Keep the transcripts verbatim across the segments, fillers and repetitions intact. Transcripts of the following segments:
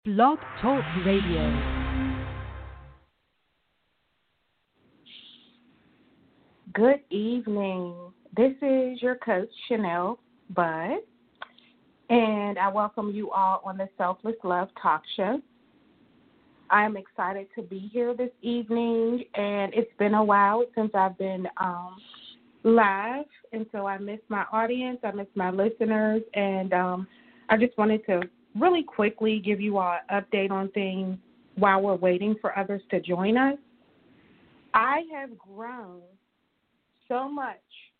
Blog Talk Radio. Good evening. This is your coach, Chanel Bud, and I welcome you all on the Selfless Love Talk Show. I am excited to be here this evening, and it's been a while since I've been um, live, and so I miss my audience, I miss my listeners, and um, I just wanted to really quickly give you all an update on things while we're waiting for others to join us. I have grown so much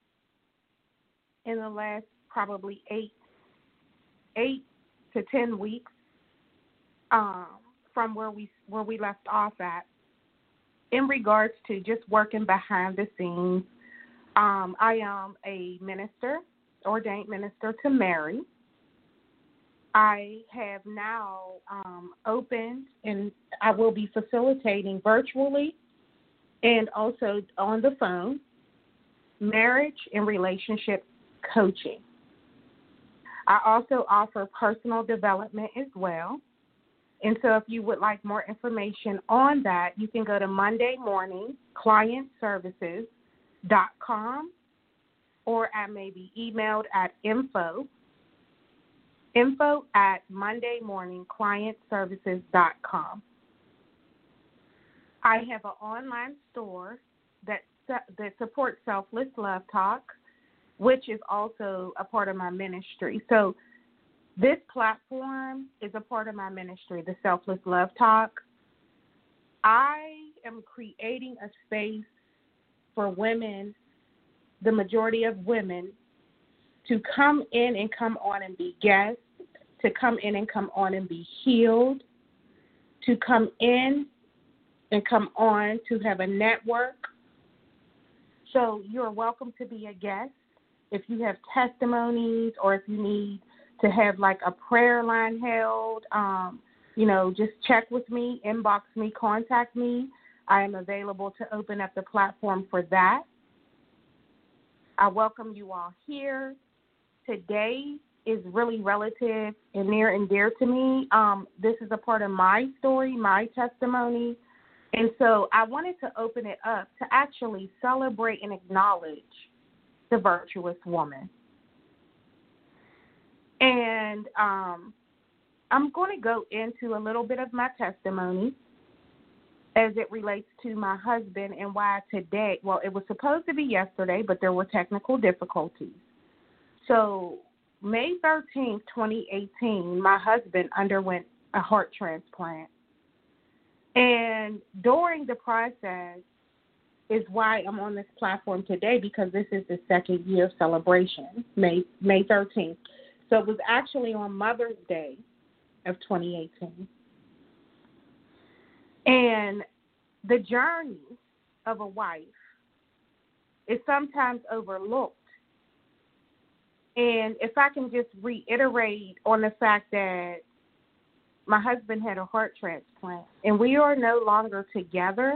in the last probably eight, eight to ten weeks um, from where we where we left off at, in regards to just working behind the scenes. Um, I am a minister, ordained minister to Mary. I have now um, opened, and I will be facilitating virtually and also on the phone, marriage and relationship coaching. I also offer personal development as well. And so if you would like more information on that, you can go to Monday Morning Client Services dot com, or I may be emailed at info info at Monday Morning Client Services dot com. I have an online store that that supports Selfless Love Talk, which is also a part of my ministry. So this platform is a part of my ministry, the Selfless Love Talk. I am creating a space for women, the majority of women, to come in and come on and be guests, to come in and come on and be healed, to come in and come on to have a network. So you're welcome to be a guest. If you have testimonies, or if you need to have like a prayer line held, um, you know, just check with me, inbox me, contact me. I am available to open up the platform for that. I welcome you all here. Today is really relative and near and dear to me. Um, this is a part of my story, my testimony. And so I wanted to open it up to actually celebrate and acknowledge the virtuous woman. And um, I'm going to go into a little bit of my testimony as it relates to my husband and why today, well, it was supposed to be yesterday, but there were technical difficulties. So May thirteenth, twenty eighteen, my husband underwent a heart transplant. And during the process is why I'm on this platform today, because this is the second year of celebration, May May thirteenth. So it was actually on Mother's Day of twenty eighteen. And the journey of a wife is sometimes overlooked. And if I can just reiterate on the fact that my husband had a heart transplant and we are no longer together,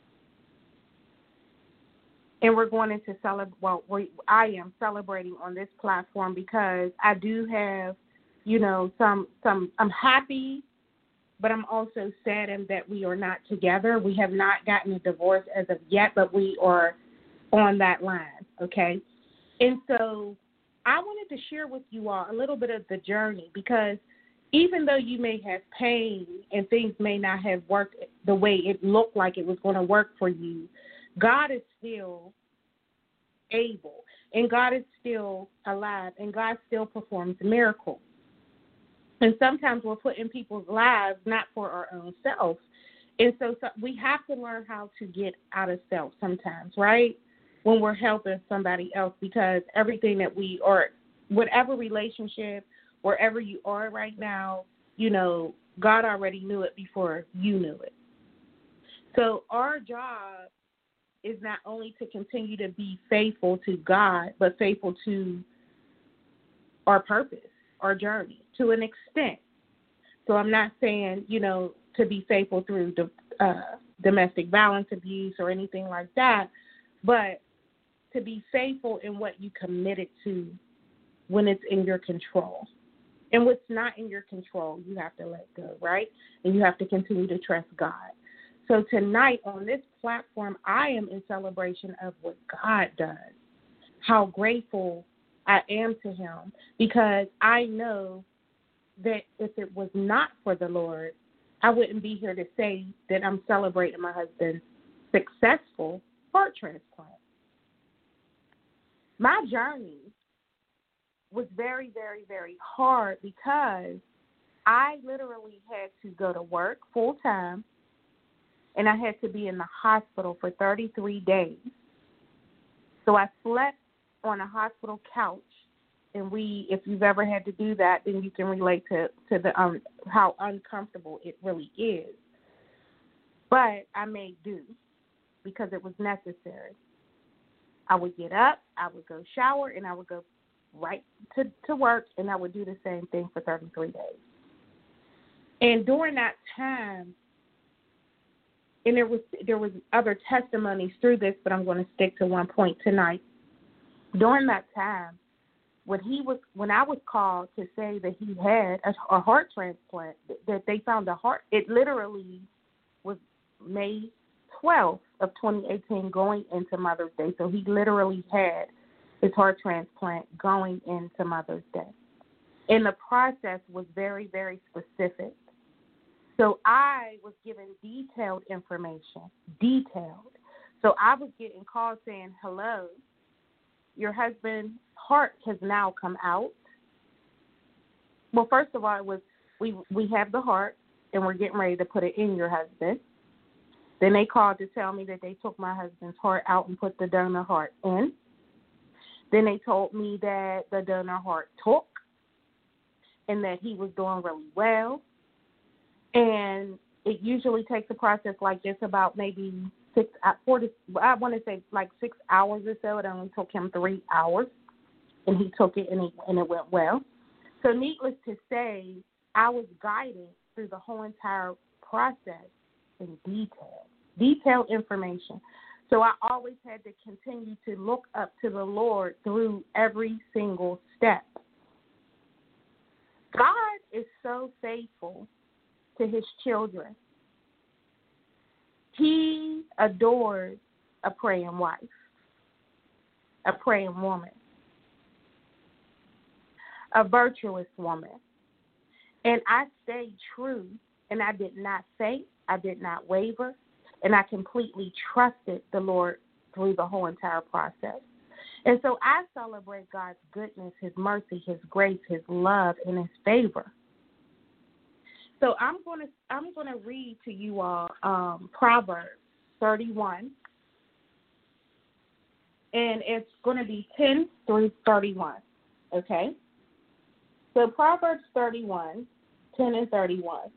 and we're going into celebrate. Well, we, I am celebrating on this platform because I do have, you know, some some. I'm happy, but I'm also saddened that we are not together. We have not gotten a divorce as of yet, but we are on that line. Okay, and so I wanted to share with you all a little bit of the journey, because even though you may have pain and things may not have worked the way it looked like it was going to work for you, God is still able, and God is still alive, and God still performs miracles. And sometimes we're put in people's lives not for our own self. And so, so we have to learn how to get out of self sometimes, right, when we're helping somebody else, because everything that we, or whatever relationship, wherever you are right now, you know, God already knew it before you knew it. So our job is not only to continue to be faithful to God, but faithful to our purpose, our journey, to an extent. So I'm not saying, you know, to be faithful through the, uh, domestic violence abuse or anything like that, but to be faithful in what you committed to when it's in your control. And what's not in your control, you have to let go, right? And you have to continue to trust God. So tonight on this platform, I am in celebration of what God does, how grateful I am to him, because I know that if it was not for the Lord, I wouldn't be here to say that I'm celebrating my husband's successful heart transplant. My journey was very, very, very hard because I literally had to go to work full time, and I had to be in the hospital for thirty-three days. So I slept on a hospital couch, and we, if you've ever had to do that, then you can relate to, to the um how uncomfortable it really is. But I made do because it was necessary. I would get up, I would go shower, and I would go right to, to work, and I would do the same thing for thirty-three days. And during that time, and there was there was other testimonies through this, but I'm going to stick to one point tonight. During that time, when he was when I was called to say that he had a, a heart transplant, that they found a heart, it literally was May twelfth of twenty eighteen, going into Mother's Day. So he literally had his heart transplant going into Mother's Day. And the process was very, very specific. So I was given detailed information, detailed. So I was getting calls saying, hello, your husband's heart has now come out. Well, first of all, it was we, we have the heart, and we're getting ready to put it in your husband. Then they called to tell me that they took my husband's heart out and put the donor heart in. Then they told me that the donor heart took and that he was doing really well. And it usually takes a process like this about maybe six, four to, I want to say like six hours or so. It only took him three hours, and he took it, and, he, and it went well. So needless to say, I was guided through the whole entire process in detail, detailed information. So I always had to continue to look up to the Lord through every single step. God is so faithful to his children. He adores a praying wife, a praying woman, a virtuous woman. And I stayed true, and I did not faint, I did not waver, and I completely trusted the Lord through the whole entire process. And so I celebrate God's goodness, his mercy, his grace, his love, and his favor. So I'm going to I'm going to read to you all um, Proverbs thirty-one, and it's going to be ten through thirty-one. Okay. So Proverbs thirty-one, ten and thirty-one.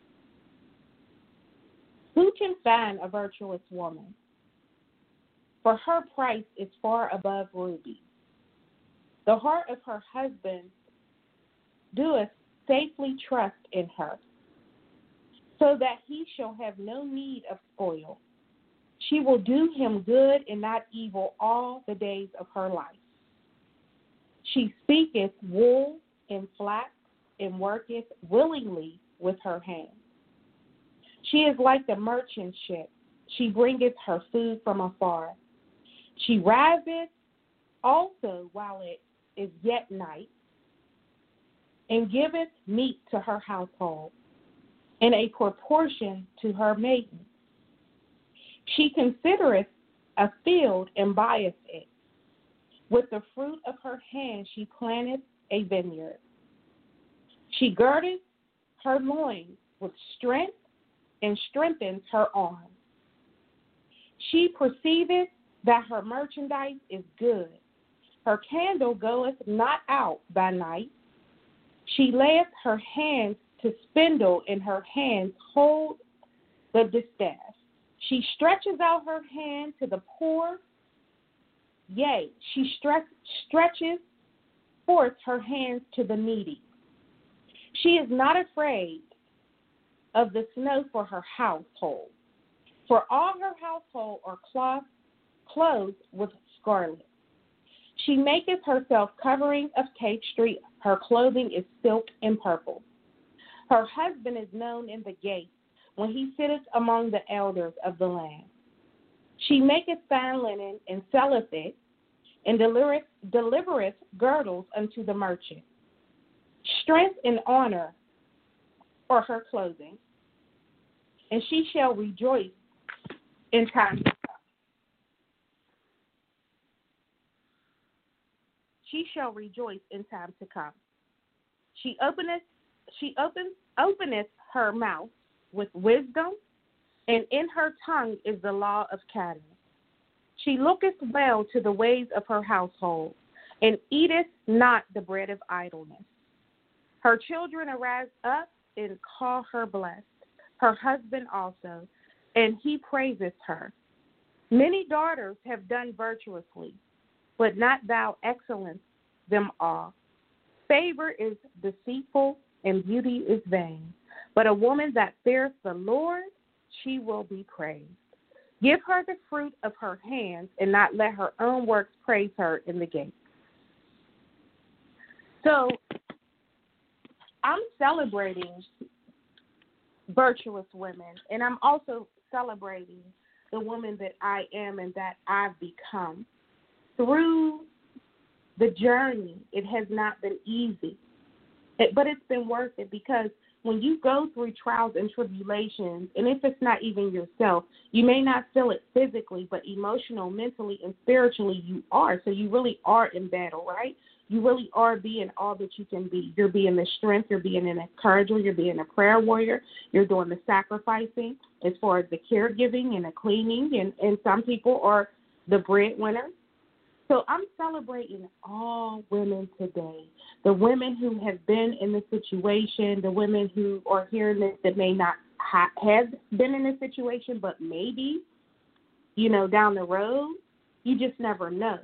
Who can find a virtuous woman? For her price is far above rubies. The heart of her husband doeth safely trust in her, so that he shall have no need of spoil. She will do him good and not evil all the days of her life. She speaketh wool and flax and worketh willingly with her hands. She is like the merchant ship. She bringeth her food from afar. She riseth also while it is yet night, and giveth meat to her household, and a proportion to her maidens. She considereth a field and buyeth it. With the fruit of her hand she planteth a vineyard. She girdeth her loins with strength, and strengthens her arm. She perceiveth that her merchandise is good. Her candle goeth not out by night. She layeth her hands to spindle, and her hands hold the distaff. She stretches out her hand to the poor. Yea, she stretch, stretches forth her hands to the needy. She is not afraid of the snow for her household, for all her household are cloth, clothed with scarlet. She maketh herself covering of tapestry Her clothing is silk and purple. Her husband is known in the gate when he sitteth among the elders of the land. She maketh fine linen and selleth it, and delivereth, delivereth girdles unto the merchant. Strength and honor are her clothing, and she shall rejoice in time to come. She shall rejoice in time to come. She openeth, she opens, openeth her mouth with wisdom, and in her tongue is the law of kindness. She looketh well to the ways of her household, and eateth not the bread of idleness. Her children arise up and call her blessed, her husband also, and he praiseth her. Many daughters have done virtuously, but not thou excellence them all. Favor is deceitful, and beauty is vain. But a woman that feareth the Lord, she will be praised. Give her the fruit of her hands, and not let her own works praise her in the gate. So I'm celebrating virtuous women, and I'm also celebrating the woman that I am and that I've become. Through the journey, it has not been easy, it, but it's been worth it, because when you go through trials and tribulations, and if it's not even yourself, you may not feel it physically, but emotional, mentally, and spiritually you are. So you really are in battle, right? You really are being all that you can be. You're being the strength. You're being an encourager. You're being a prayer warrior. You're doing the sacrificing as far as the caregiving and the cleaning, and, and some people are the breadwinner. So I'm celebrating all women today, the women who have been in the situation, the women who are hearing this that may not ha- have been in this situation, but maybe, you know, down the road. You just never know.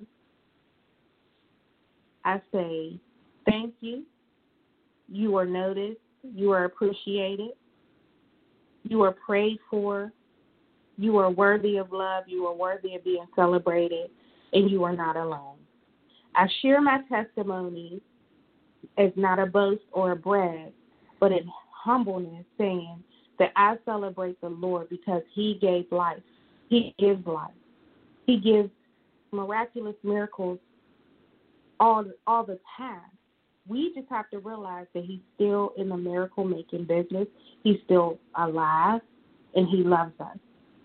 I say thank you. You are noticed. You are appreciated. You are prayed for. You are worthy of love. You are worthy of being celebrated. And you are not alone. I share my testimony as not a boast or a brag, but in humbleness, saying that I celebrate the Lord because he gave life. He gives life. He gives miraculous miracles all, all the time. We just have to realize that he's still in the miracle-making business. He's still alive, and he loves us.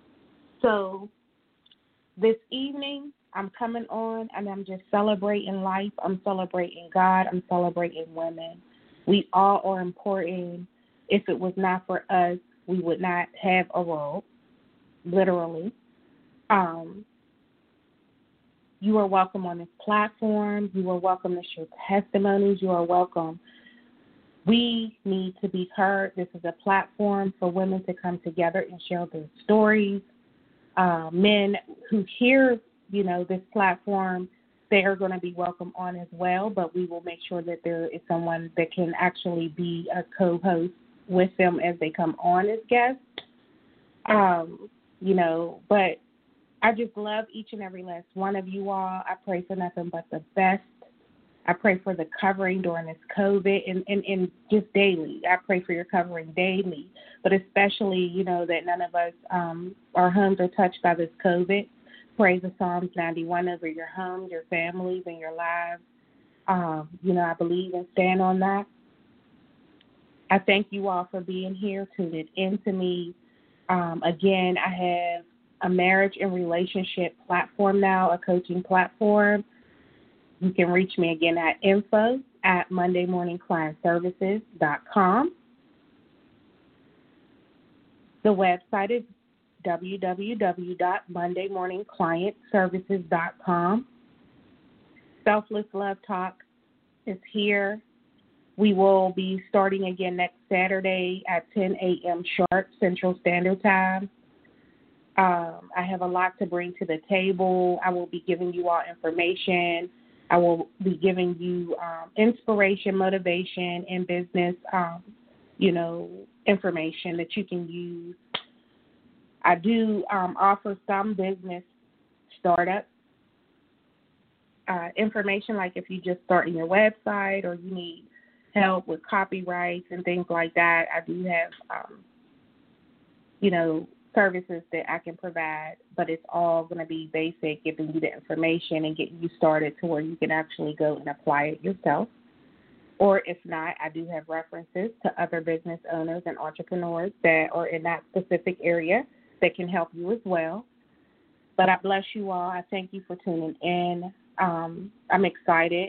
So this evening, I'm coming on, and I'm just celebrating life. I'm celebrating God. I'm celebrating women. We all are important. If it was not for us, we would not have a role, literally. Um, you are welcome on this platform. You are welcome to share testimonies. You are welcome. We need to be heard. This is a platform for women to come together and share their stories. Uh, men who hear you know, this platform, they are going to be welcome on as well, but we will make sure that there is someone that can actually be a co-host with them as they come on as guests. Um, you know, but I just love each and every last one of you all. I pray for nothing but the best. I pray for the covering during this COVID and, and, and just daily. I pray for your covering daily, but especially, you know, that none of us, um, our homes are touched by this COVID. Pray the Psalms ninety-one over your homes, your families, and your lives. Um, you know, I believe and stand on that. I thank you all for being here, tuning in to me. Um, again, I have a marriage and relationship platform now, a coaching platform. You can reach me again at info at monday morning client services dot com. The website is w w w dot monday morning client services dot com. Selfless Love Talk is here. We will be starting again next Saturday at ten a.m. sharp Central Standard Time. Um, I have a lot to bring to the table. I will be giving you all information. I will be giving you um, inspiration, motivation, and business, um, you know, information that you can use. I do um, offer some business startups. uh, information, like if you just starting your website or you need help with copyrights and things like that, I do have, um, you know, services that I can provide, but it's all going to be basic, giving you the information and getting you started to where you can actually go and apply it yourself. Or if not, I do have references to other business owners and entrepreneurs that are in that specific area that can help you as well. But I bless you all. I thank you for tuning in. Um, I'm excited.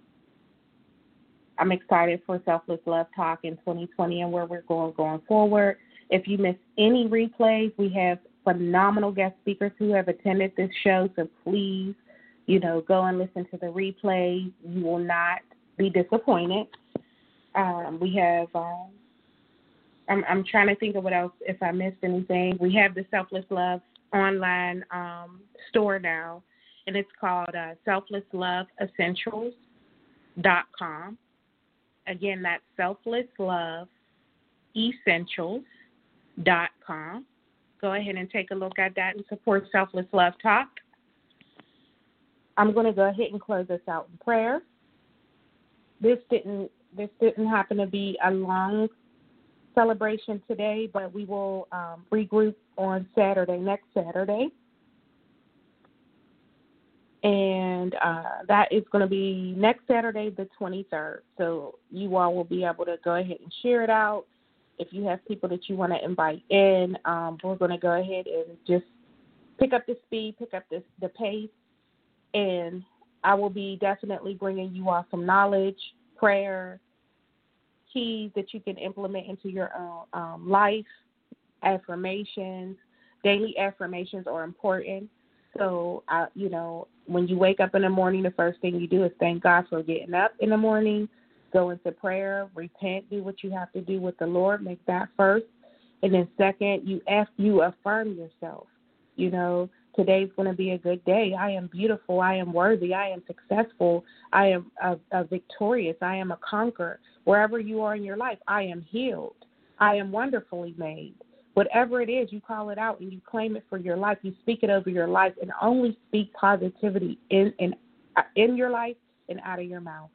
I'm excited for Selfless Love Talk in twenty twenty and where we're going going forward. If you miss any replays, we have phenomenal guest speakers who have attended this show, so please, you know, go and listen to the replay. You will not be disappointed. Um, we have, um, I'm, I'm trying to think of what else, if I missed anything. We have the Selfless Love online um, store now, and it's called uh, selfless love essentials dot com. Again, that's selfless love essentials dot com. Go ahead and take a look at that and support Selfless Love Talk. I'm going to go ahead and close this out in prayer. This didn't this didn't happen to be a long celebration today, but we will um, regroup on Saturday, next Saturday. And uh, that is going to be next Saturday, the twenty-third. So you all will be able to go ahead and share it out. If you have people that you want to invite in, um, we're going to go ahead and just pick up the speed, pick up this, the pace, and I will be definitely bringing you all some knowledge, prayer, keys that you can implement into your own um, life, affirmations. Daily affirmations are important. So, uh, you know, when you wake up in the morning, the first thing you do is thank God for getting up in the morning, go into prayer, repent, do what you have to do with the Lord, make that first. And then second, you ask, you affirm yourself. You know, today's going to be a good day. I am beautiful. I am worthy. I am successful. I am a, a victorious. I am a conqueror. Wherever you are in your life, I am healed. I am wonderfully made. Whatever it is, you call it out and you claim it for your life. You speak it over your life and only speak positivity in in, in your life and out of your mouth.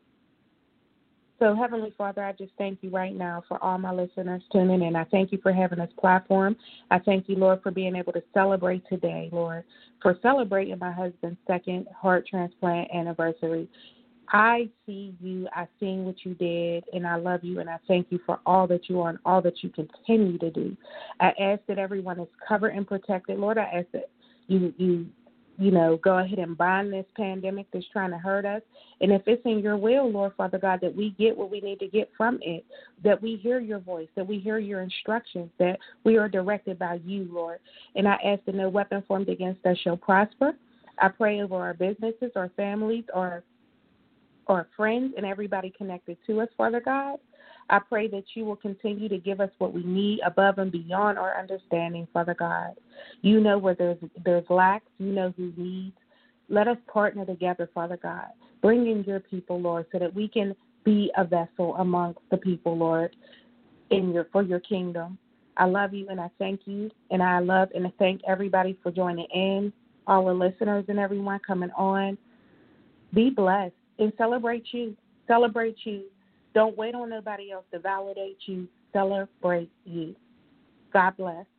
So, Heavenly Father, I just thank you right now for all my listeners tuning in. I thank you for having this platform. I thank you, Lord, for being able to celebrate today, Lord, for celebrating my husband's second heart transplant anniversary. I see you, I seen what you did, and I love you, and I thank you for all that you are and all that you continue to do. I ask that everyone is covered and protected. Lord, I ask that you, you, you know, go ahead and bind this pandemic that's trying to hurt us. And if it's in your will, Lord, Father God, that we get what we need to get from it, that we hear your voice, that we hear your instructions, that we are directed by you, Lord. And I ask that no weapon formed against us shall prosper. I pray over our businesses, our families, our our friends, and everybody connected to us, Father God. I pray that you will continue to give us what we need above and beyond our understanding, Father God. You know where there's there's lacks. You know who needs. Let us partner together, Father God. Bring in your people, Lord, so that we can be a vessel amongst the people, Lord, in your for your kingdom. I love you and I thank you, and I love and I thank everybody for joining in, all the listeners and everyone coming on. Be blessed and celebrate you. Celebrate you. Don't wait on nobody else to validate you. Celebrate you. God bless.